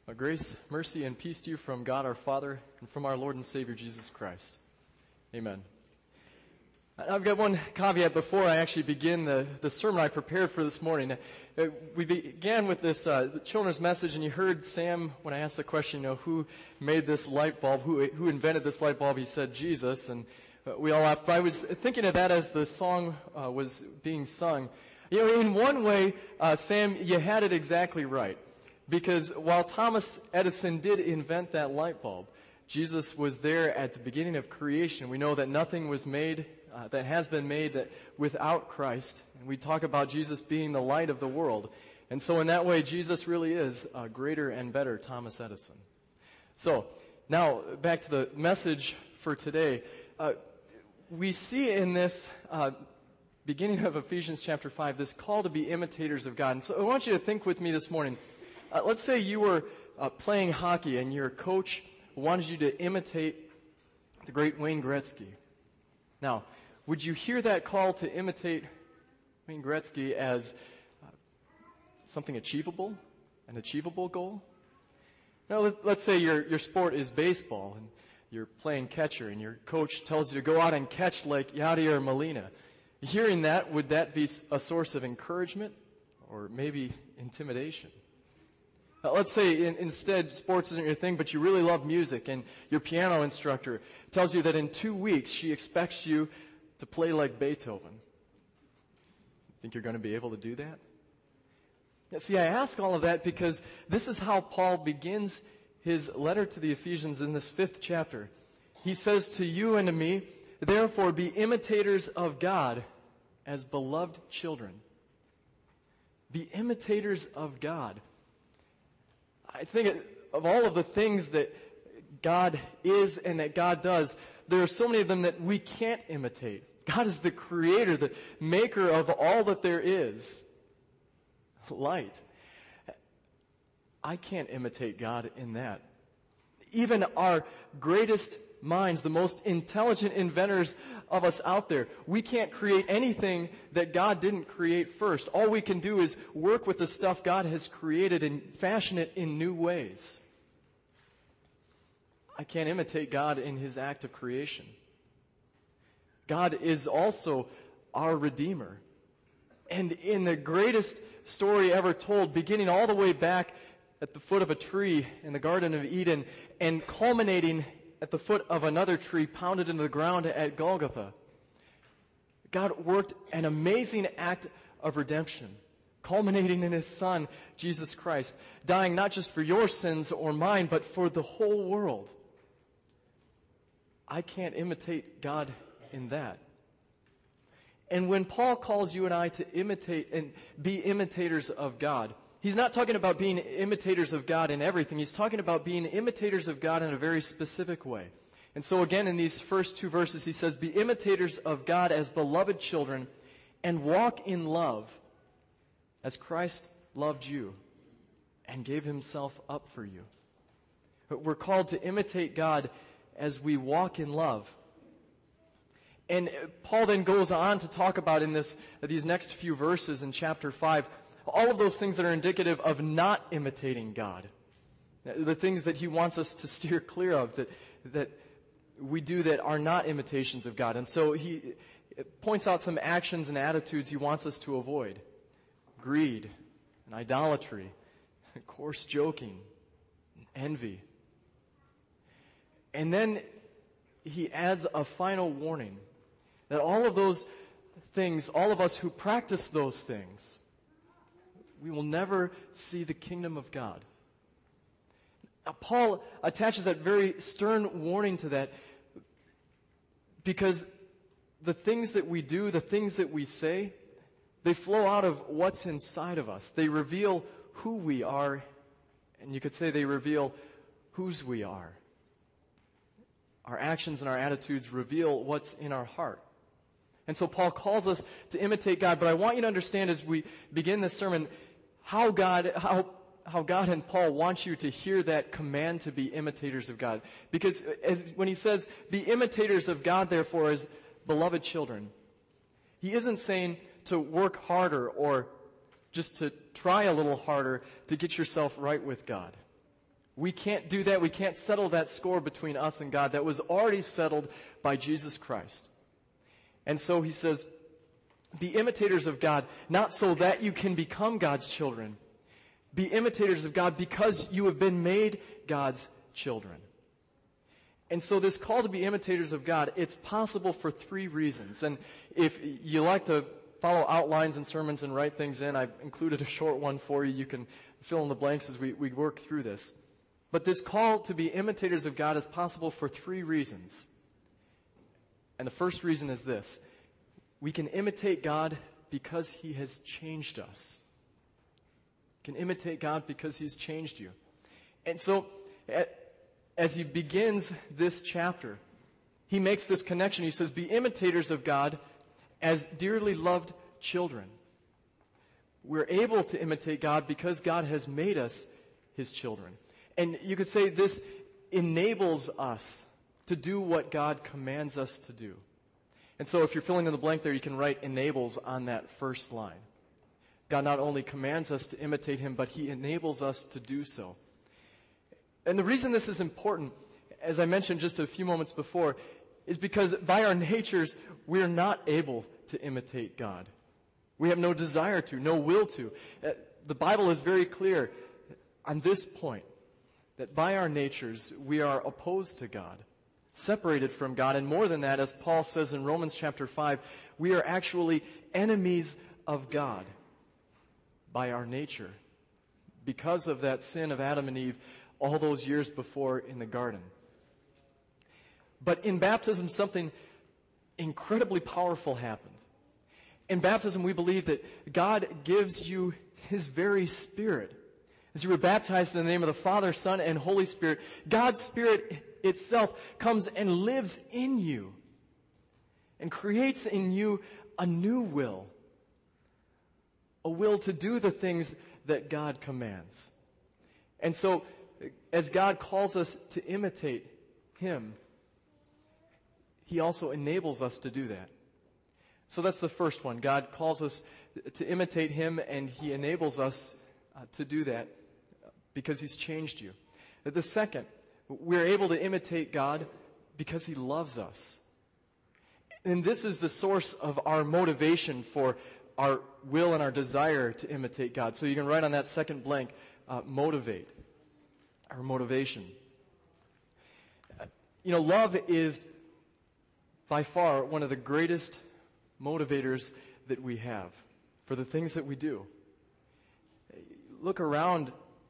Grace, mercy, and peace to you from God our Father and from our Lord and Savior Jesus Christ. Amen. I've got one caveat before I actually begin the sermon I prepared for this morning. We began with this the children's message, and you heard Sam, when I asked the question, who made this light bulb, who invented this light bulb, he said Jesus, and we all laughed. But I was thinking of that as the song was being sung. In one way, Sam, you had it exactly right. Because while Thomas Edison did invent that light bulb, Jesus was there at the beginning of creation. We know that nothing was made that has been made without Christ. And we talk about Jesus being the light of the world. And so in that way, Jesus really is greater and better Thomas Edison. So now back to the message for today. We see in this beginning of Ephesians chapter 5 this call to be imitators of God. And so I want you to think with me this morning. Let's say you were playing hockey and your coach wanted you to imitate the great Wayne Gretzky. Now, would you hear that call to imitate Wayne Gretzky as something achievable, an achievable goal? Now, let's say your sport is baseball and you're playing catcher and your coach tells you to go out and catch like Yadier Molina. Hearing that, would that be a source of encouragement or maybe intimidation? Let's say instead sports isn't your thing, but you really love music, and your piano instructor tells you that in 2 weeks she expects you to play like Beethoven. Think you're going to be able to do that? Now, see, I ask all of that because this is how Paul begins his letter to the Ephesians in this 5th chapter. He says to you and to me, therefore be imitators of God as beloved children. Be imitators of God. I think of all of the things that God is and that God does, there are so many of them that we can't imitate. God is the creator, the maker of all that there is. Light. I can't imitate God in that. Even our greatest minds, the most intelligent inventors of us out there, we can't create anything that God didn't create first. All we can do is work with the stuff God has created and fashion it in new ways. I can't imitate God in His act of creation. God is also our Redeemer. And in the greatest story ever told, beginning all the way back at the foot of a tree in the Garden of Eden and culminating at the foot of another tree pounded into the ground at Golgotha, God worked an amazing act of redemption, culminating in His Son, Jesus Christ, dying not just for your sins or mine, but for the whole world. I can't imitate God in that. And when Paul calls you and I to imitate and be imitators of God, he's not talking about being imitators of God in everything. He's talking about being imitators of God in a very specific way. And so again, in these first 2 verses, he says, be imitators of God as beloved children and walk in love as Christ loved you and gave Himself up for you. We're called to imitate God as we walk in love. And Paul then goes on to talk about in these next few verses in chapter 5, all of those things that are indicative of not imitating God. The things that he wants us to steer clear of, that we do that are not imitations of God. And so he points out some actions and attitudes he wants us to avoid. Greed, and idolatry, coarse joking, envy. And then he adds a final warning that all of those things, all of us who practice those things, we will never see the kingdom of God. Now, Paul attaches that very stern warning to that because the things that we do, the things that we say, they flow out of what's inside of us. They reveal who we are, and you could say they reveal whose we are. Our actions and our attitudes reveal what's in our heart. And so Paul calls us to imitate God, but I want you to understand as we begin this sermon how God and Paul want you to hear that command to be imitators of God. Because when he says, be imitators of God, therefore, as beloved children, he isn't saying to work harder or just to try a little harder to get yourself right with God. We can't do that. We can't settle that score between us and God that was already settled by Jesus Christ. And so he says, be imitators of God, not so that you can become God's children. Be imitators of God because you have been made God's children. And so this call to be imitators of God, it's possible for three reasons. And if you like to follow outlines and sermons and write things in, I've included a short one for you. You can fill in the blanks as we work through this. But this call to be imitators of God is possible for three reasons. And the first reason is this. We can imitate God because he has changed us. You can imitate God because he's changed you. And so, as he begins this chapter, he makes this connection. He says, be imitators of God as dearly loved children. We're able to imitate God because God has made us his children. And you could say this enables us to do what God commands us to do. And so if you're filling in the blank there, you can write enables on that first line. God not only commands us to imitate him, but he enables us to do so. And the reason this is important, as I mentioned just a few moments before, is because by our natures, we are not able to imitate God. We have no desire to, no will to. The Bible is very clear on this point, that by our natures, we are opposed to God, separated from God. And more than that, as Paul says in Romans chapter 5, we are actually enemies of God by our nature because of that sin of Adam and Eve all those years before in the garden. But in baptism, something incredibly powerful happened. In baptism, we believe that God gives you his very Spirit. As you were baptized in the name of the Father, Son, and Holy Spirit, God's Spirit itself comes and lives in you and creates in you a new will, a will to do the things that God commands. And so, as God calls us to imitate him, he also enables us to do that. So that's the first one. God calls us to imitate him, and he enables us to do that because he's changed you. The second, we're able to imitate God because he loves us. And this is the source of our motivation for our will and our desire to imitate God. So you can write on that second blank, motivate, our motivation. Love is by far one of the greatest motivators that we have for the things that we do. Look around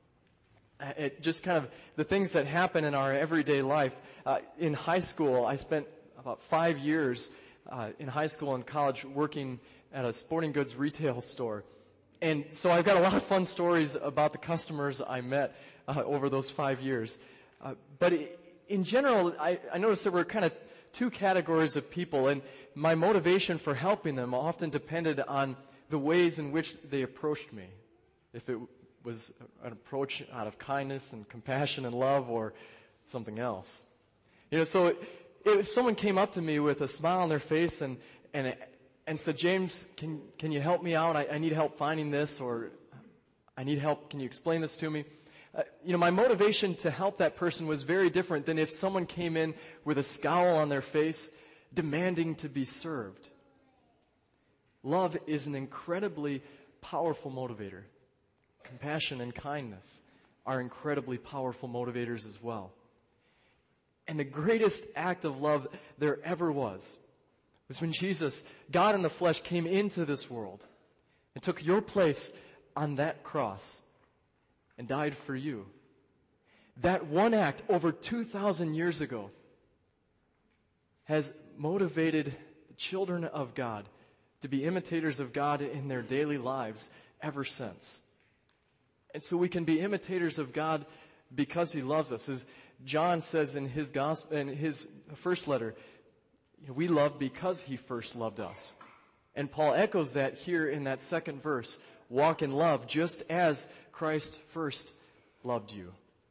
at just kind of the things that happen in our everyday life. In high school, I spent about 5 years in high school and college working at a sporting goods retail store. And so I've got a lot of fun stories about the customers I met over those 5 years. But in general, I noticed there were kind of two categories of people, and my motivation for helping them often depended on the ways in which they approached me. If it was an approach out of kindness and compassion and love, or something else. So if someone came up to me with a smile on their face and said, James, can you help me out? I need help finding this, or I need help. Can you explain this to me? My motivation to help that person was very different than if someone came in with a scowl on their face, demanding to be served. Love is an incredibly powerful motivator. Compassion and kindness are incredibly powerful motivators as well. And the greatest act of love there ever was when Jesus, God in the flesh, came into this world and took your place on that cross and died for you. That one act over 2,000 years ago has motivated the children of God to be imitators of God in their daily lives ever since. And so we can be imitators of God because he loves us. As John says in his gospel, in his first letter, we love because he first loved us. And Paul echoes that here in that second verse. Walk in love just as Christ first loved you.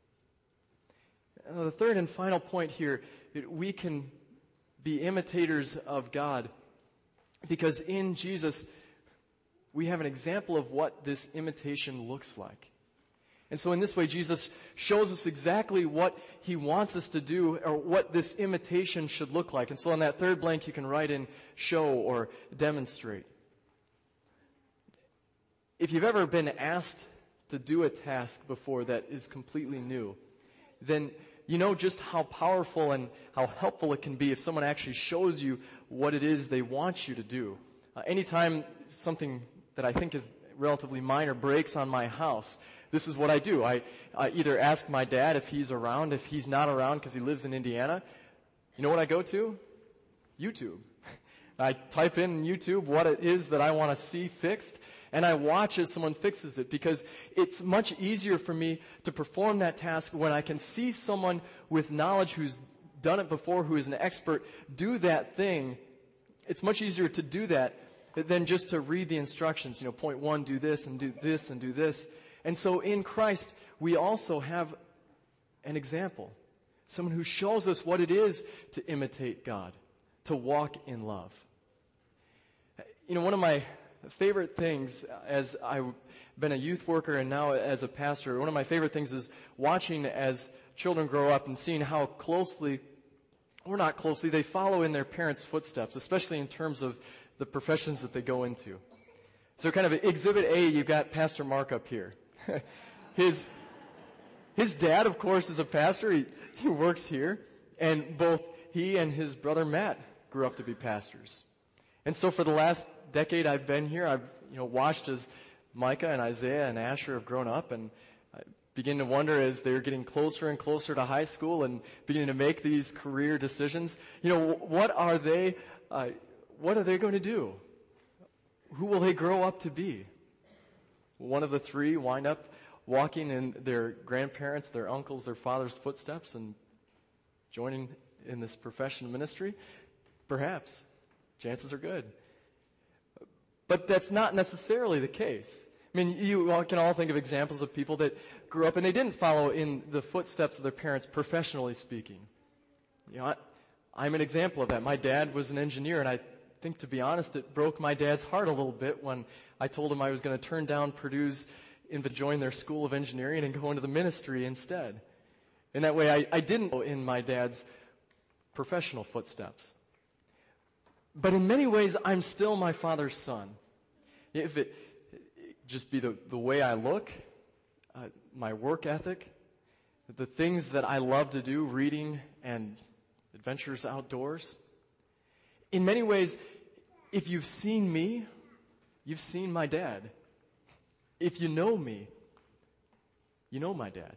And the third and final point here, we can be imitators of God because in Jesus we have an example of what this imitation looks like. And so in this way, Jesus shows us exactly what he wants us to do, or what this imitation should look like. And so on that third blank, you can write in show or demonstrate. If you've ever been asked to do a task before that is completely new, then you know just how powerful and how helpful it can be if someone actually shows you what it is they want you to do. Anytime something that I think is relatively minor breaks on my house, this is what I do. I either ask my dad if he's around. If he's not around because he lives in Indiana, you know what I go to? YouTube. I type in YouTube what it is that I want to see fixed, and I watch as someone fixes it, because it's much easier for me to perform that task when I can see someone with knowledge who's done it before, who is an expert, do that thing. It's much easier to do that than just to read the instructions. Point 1, do this, and do this, and do this. And so in Christ, we also have an example. Someone who shows us what it is to imitate God, to walk in love. One of my favorite things, as I've been a youth worker and now as a pastor, one of my favorite things is watching as children grow up and seeing how closely, or not closely, they follow in their parents' footsteps, especially in terms of the professions that they go into. So kind of exhibit A, you've got Pastor Mark up here. His dad, of course, is a pastor. He works here. And both he and his brother Matt grew up to be pastors. And so for the last decade I've been here, I've watched as Micah and Isaiah and Asher have grown up, and I begin to wonder as they're getting closer and closer to high school and beginning to make these career decisions, what are they going to do? Who will they grow up to be? One of the three wind up walking in their grandparents', their uncles', their father's footsteps and joining in this profession of ministry? Perhaps. Chances are good. But that's not necessarily the case. You can all think of examples of people that grew up and they didn't follow in the footsteps of their parents, professionally speaking. I'm an example of that. My dad was an engineer, and I think, to be honest, it broke my dad's heart a little bit when I told him I was going to turn down Purdue's and join their school of engineering and go into the ministry instead. In that way, I didn't go in my dad's professional footsteps. But in many ways, I'm still my father's son. If it just be the way I look, my work ethic, the things that I love to do, reading and adventures outdoors. In many ways, if you've seen me, you've seen my dad. If you know me, you know my dad.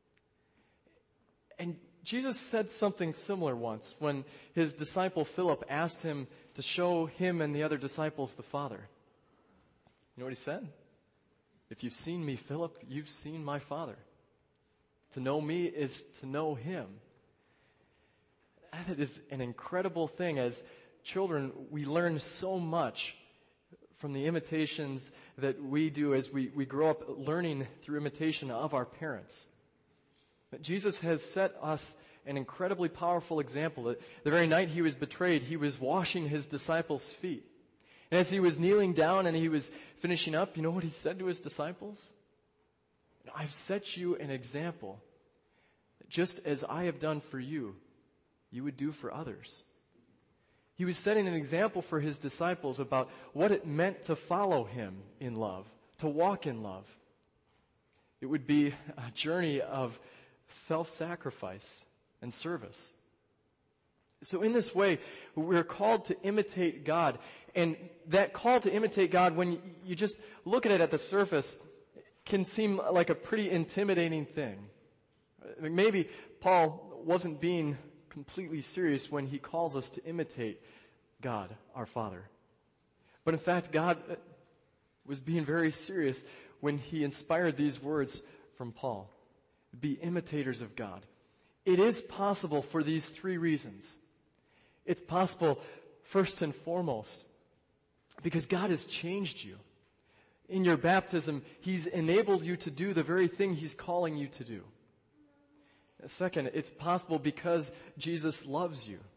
And Jesus said something similar once when his disciple Philip asked him to show him and the other disciples the Father. You know what he said? If you've seen me, Philip, you've seen my Father. To know me is to know him. That is an incredible thing. As children, we learn so much from the imitations that we do as we grow up learning through imitation of our parents. But Jesus has set us an incredibly powerful example. The very night he was betrayed, he was washing his disciples' feet. And as he was kneeling down and he was finishing up, you know what he said to his disciples? I've set you an example. Just as I have done for you, you would do for others. He was setting an example for his disciples about what it meant to follow him in love, to walk in love. It would be a journey of self-sacrifice and service. So in this way, we're called to imitate God. And that call to imitate God, when you just look at it at the surface, can seem like a pretty intimidating thing. Maybe Paul wasn't being completely serious when he calls us to imitate God, our Father. But in fact, God was being very serious when he inspired these words from Paul. Be imitators of God. It is possible for these three reasons. It's possible, first and foremost, because God has changed you. In your baptism, he's enabled you to do the very thing he's calling you to do. Second, it's possible because Jesus loves you.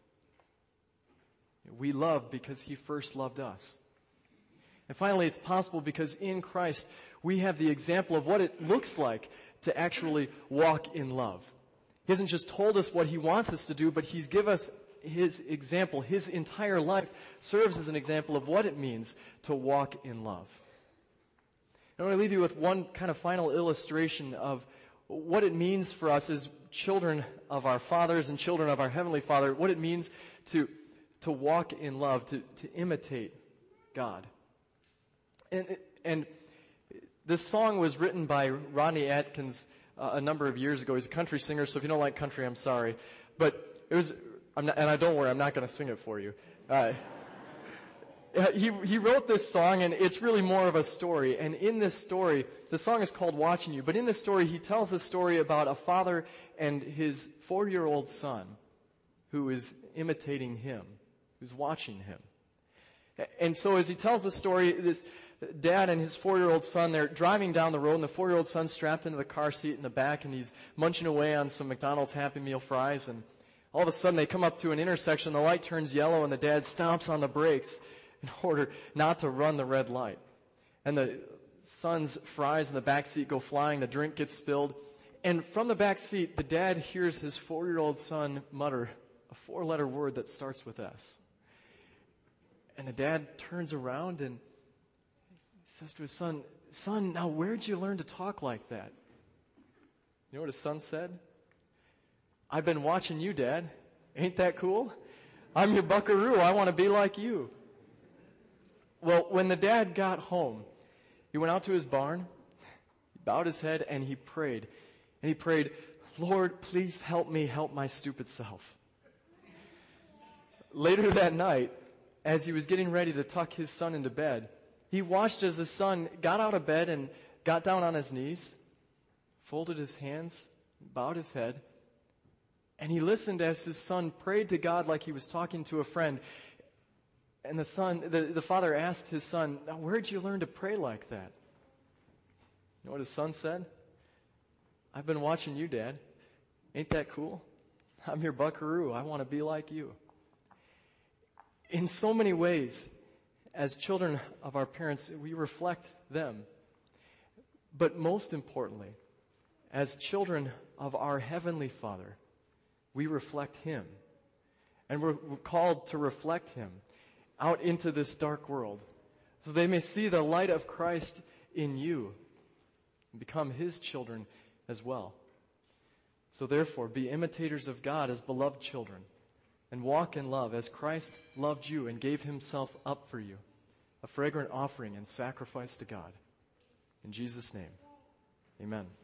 We love because he first loved us. And finally, it's possible because in Christ, we have the example of what it looks like to actually walk in love. He hasn't just told us what he wants us to do, but he's given us his example. His entire life serves as an example of what it means to walk in love. I want to leave you with one kind of final illustration of what it means for us as children of our fathers and children of our Heavenly Father, what it means to walk in love, to imitate God. And this song was written by Rodney Atkins a number of years ago. He's a country singer, so if you don't like country, I'm sorry. But it was, don't worry, I'm not going to sing it for you. He wrote this song, and it's really more of a story. And in this story, the song is called Watching You. But in this story, he tells a story about a father and his 4-year-old son who is imitating him, who's watching him. And so as he tells the story, this dad and his 4-year-old son, they're driving down the road, and the 4-year-old son's strapped into the car seat in the back, and he's munching away on some McDonald's Happy Meal fries. And all of a sudden, they come up to an intersection, the light turns yellow, and the dad stomps on the brakes in order not to run the red light. And the son's fries in the back seat go flying, the drink gets spilled, and from the back seat, the dad hears his 4-year-old son mutter a 4-letter word that starts with S. And the dad turns around and says to his son, "Son, now where'd you learn to talk like that?" You know what his son said? "I've been watching you, Dad. Ain't that cool? I'm your buckaroo. I want to be like you." Well, when the dad got home, he went out to his barn, he bowed his head, and he prayed. And he prayed, "Lord, please help me help my stupid self." Later that night, as he was getting ready to tuck his son into bed, he watched as his son got out of bed and got down on his knees, folded his hands, bowed his head, and he listened as his son prayed to God like he was talking to a friend. And the father asked his son, "Now where'd you learn to pray like that?" You know what his son said? "I've been watching you, Dad. Ain't that cool? I'm your buckaroo. I want to be like you." In so many ways, as children of our parents, we reflect them. But most importantly, as children of our Heavenly Father, we reflect Him. And we're called to reflect Him out into this dark world, so they may see the light of Christ in you and become His children as well. So therefore, be imitators of God as beloved children, and walk in love as Christ loved you and gave Himself up for you, a fragrant offering and sacrifice to God. In Jesus' name, amen.